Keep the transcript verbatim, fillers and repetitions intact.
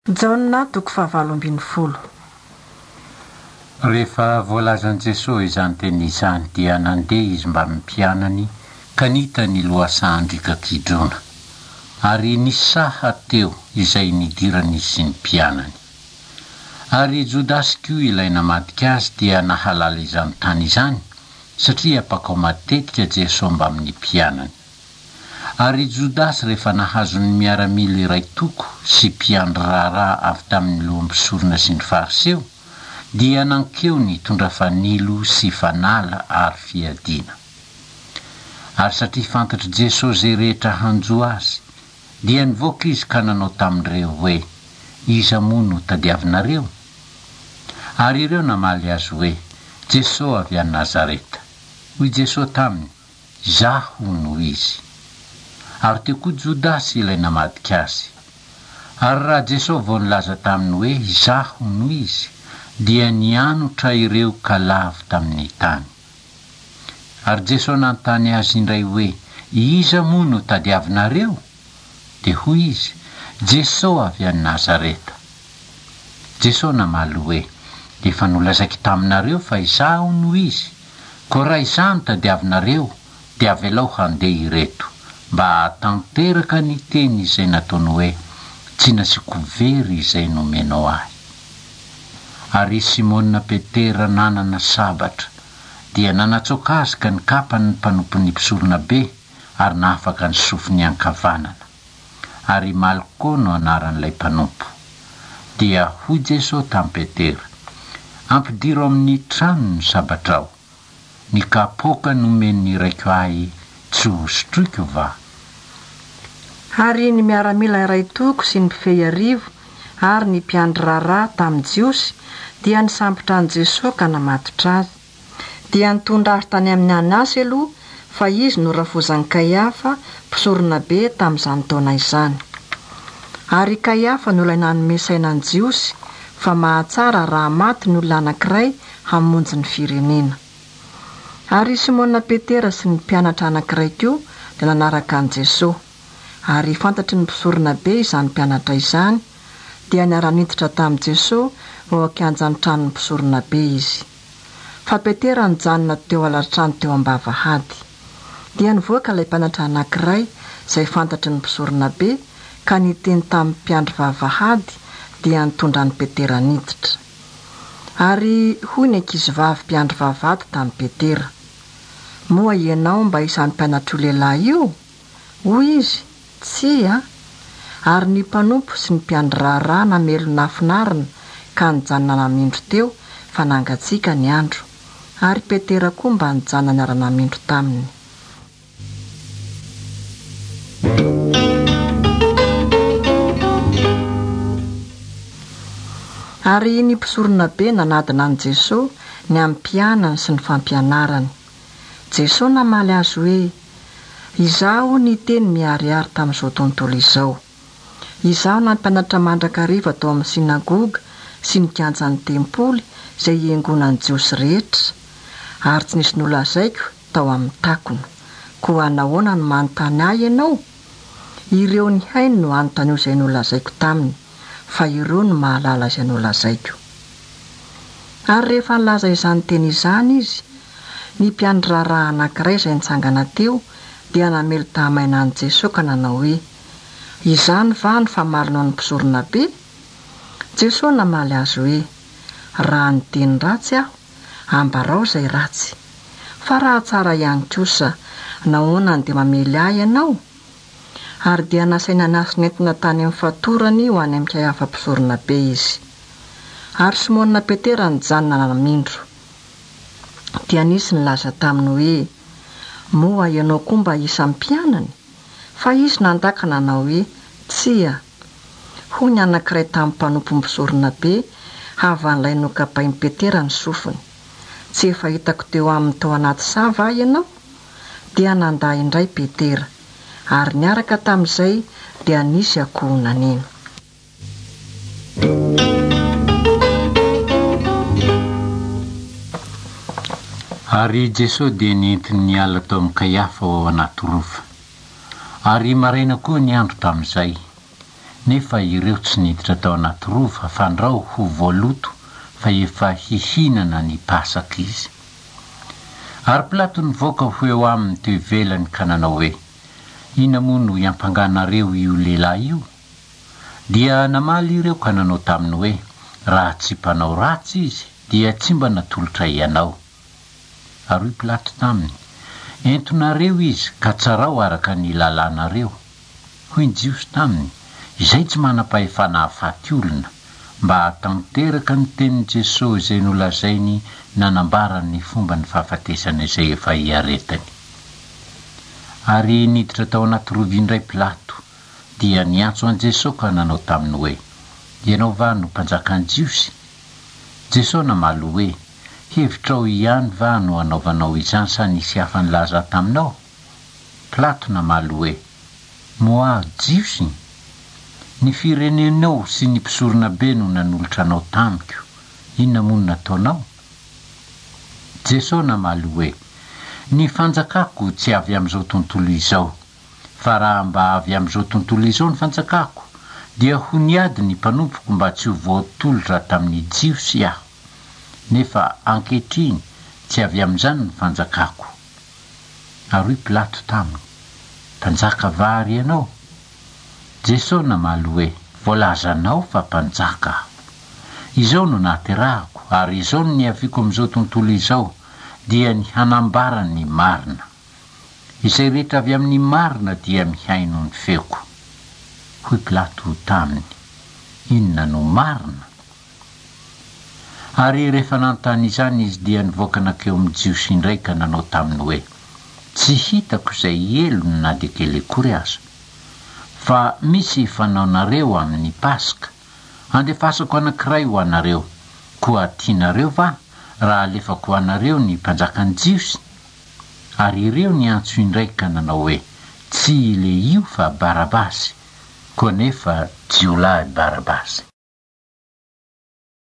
Jaona toko fahavalo ambin'ny folo. Rehefa voalazan'i Jesosy izany teny izany dia nandeha izy mba mimpianany ka nita ny lohasahandrika kidrona ary nisaha teo izay nidirany izy sy ny mpianany. Ary Jodasy koa ilay namadika azy dia nahalala izany tany izany satria pakao matetika Jesosy mba amin'ny mpianany. Ary Jodasy rehefa nahazo ny miaramila iray toko sy mpiandry raharaha avy tamin'ny lohampisorona sy ny fariseo dia nankeo nitondra fanilo sy fanala ary fiadiana. Ary satria fantatry Jesosy zay rehetra hanjo azy dia nivoaka izy ka nanao tamin'ireo hoe, iza moa no tadiavinareo? Ary ireo namaly azy hoe, Jesosy avy a Nazareta. Hoy Jesosy taminy, zaho no izy. Ary teo koa Jodasy ilay namadika azy. Ary raha Jesosy vao nilaza taminy hoe zaho no izy, dia nianotra ireo ka lavy tamin'ny tany. Ary Jesosy nanontany azy indray hoe, iza moa no tadiavinareo? Dia hoy izy, Jesosy avy a Nazareta. Jesosy namaly hoe, efa nolazaiko taminareo fa izaho no izy. Ko raha izaho no tadiavinareo, dia avelao handeha ireto mba hatanteraka ny teny izay nataony hoe, tsy nasiako very izay nomenao ahy. Ary Simona Petera nanana sabatra dia nanatsoka azy ka nikapany ny mpanompon'ny mpisorona be ary nahafaka ny sofiny ankavanana. Ary Malko no anaran'ilay mpanompo. Dia hoy Jesosy tamin'i Petera, ampidiro amin'ny trano ny sabatrao. Ny kapoka nomeny iraiko ahy tsy hosotroiko va? Ary ny miaramila iray toko sy ny mpifehy arivo ary ny mpiandry raharaha tamin'ny jiosy dia nisambotra an' Jesosy ka namatotra azy. Dia nitondra azy tany amin'ny Anasy aloha fa izy no rafozan'i Kaiafa mpisorona be tamin'izany taona izany. Ary Kaiafa no ilay nanomesaina an' jiosy fa mahatsara raha maty ny olona anankiray hamonjy ny firenena. Ary Simona Petera sy ny mpianatra anankiray koa dia nanaraka an' Jesosy. Ary fantatry ny mpisorona be izany mpianatra izany dia niara-niditra tamin'i Jesosy ao an-kianjan'ny tranon'ny mpisorona be izy. Fa Petera nijanona teo alatrano teo am-bavahady. Dia nivoaka ilay mpianatra anankiray izay fantatry ny mpisorona be ka niteny tamin'ny mpiandry vavahady dia nitondra ny Petera niditra. Ary hoy ny ankizivavy mpiandry vavahady tamin'i Petera, moa ianao mba isan'ny mpianatra lehilahy io? Hoy izy, tsia. Ary ny mpanompo sy ny mpiandry raharaha namelo nafinarina ka nijanona namindro teo fa nangatsiaka ny andro. Ary Petera koa mba nijanona niara-namindro taminy. Ary ny mpisorona be nanadina an' Jesosy ny ampianany sy ny fampianarany. Jesosy namaly azy hoe, izaho ny teny miariary tamin'izao tontolo izao. Izaho na mpianatra mandrakariva tao amin'ny sinagoga sy ny kianjan'ny tempoly izay iangonan'i Jiosy rehetra, ary tsy nisy nolazaiko tao amin'ny takona. Koa nahoana no manontany ahy ianao? Ireo ny hainy no anontany izay nolazaiko taminy, fa ireo no mahalala izay nolazaiko. Ary rehefa nilaza izany teny izany izy, ny mpiandry raharaha anankiray izay nitsangana teo dia namelo tahamaina an' Jesosy ka nanao hoe, izany va ny famalinao ny mpisorona be? Jesosy namaly azy hoe, raha ny teny ratsy aho, ambarao izay ratsy. Fa raha tsara ihany kosa, nahoana dia mamely ahy ianao? Ary dia nasaina azy nentina tany amin'ny fatorany ho any amin'ny Kaiafa mpisorona be izy. Ary Simona Petera nijanona namindro. Dia nisy nilaza taminy hoe, moa ianao koa mba isan'ny mpianany? Fa izy nandaka nanao hoe, tsia. Hoy ny anankiray tamin'ny mpanompo mpisorona be havan'ilay nokapain'i Petera ny sofiny, tsy efa hitako teo amin'ny tao anaty sava ianao? Dia nanda indray Petera, ary niaraka tamin'izay dia nisy akoho nanena. Ary Jesosy dia nentiny niala tao amin'ny Kaiafa ao anaty rova. Ary maraina koa ny andro tamin'izay. nefa ireo tsy niditra tao anaty rova fandrao ho voaloto fa efa hihinana ny pasaka izy. Ary Plato nivoaka ho eo aminy teo ivelany ka nanao hoe, ina moa no iampanganareo io lehilahy io? Dia namaly ireo ka nanao taminy hoe, raha tsy mpanao ratsy izy dia tsy mba natolotra ianao. Ary Plato taminy, entonareo izy ka tsarao araka ny lalànareo. Hoy ny Jiosy taminy, izay tsy manam-pahefana hahafaty olona mba tanteraka ny tenin'i Jesosy izay nolazainy nanambarany ny fomba ny fahafatesana izay efa hiaretany. Ary niditra tao anaty rova indray Plato, dia niantso an Jesosy ka nanao taminy hoe, ianao va no mpanjakan'i Jiosy? Jesosy namaly hoe, hevitrao ihany va no anaovanao izany sa nisy hafa nilaza taminao? Plato namaly hoe, moa Jiosy, ny firenenao sy ny mpisorona be no nanolotra anao tamiko, inona moa no nataonao? Jesosy namaly hoe, ny fanjakako tsy avy amin'izao tontolo izao, fa raha mba avy amin'izao tontolo izao ny fanjakako, dia ho niady ny mpanompoko mba tsy ho voatolotra tamin'ny Jiosy aho. Nefa ankehitriny tsy avy amin'izany ny fanjakako. Ary Plato taminy, mpanjaka vary ianao? Jesosy namaly hoe, voalazanao fa mpanjaka aho. Izao no naterahako, ary izao no niaviko amin'izao tontolo izao, dia ny hanambara ny marina. Izay rehetra avy amin'ny marina dia mihaino ny feoko. Hoy Plato taminy, inona no marina? Ary rehefa nanontany izany izy dia nivoaka nakeo amin'ny Jiosy indray ka nanao taminy hoe, tsy hitako izay elony na dia kely akory aza. Fa misy fanaonareo amin'ny Pasika, andefasako anankiray ho anareo, koa tianareo va raha alefako ho anareo ny mpanjakan'i Jiosy? Ary ireo niantso indray ka nanao hoe, tsy le io fa Barabasy, koa nefa jiolahy Barabasy.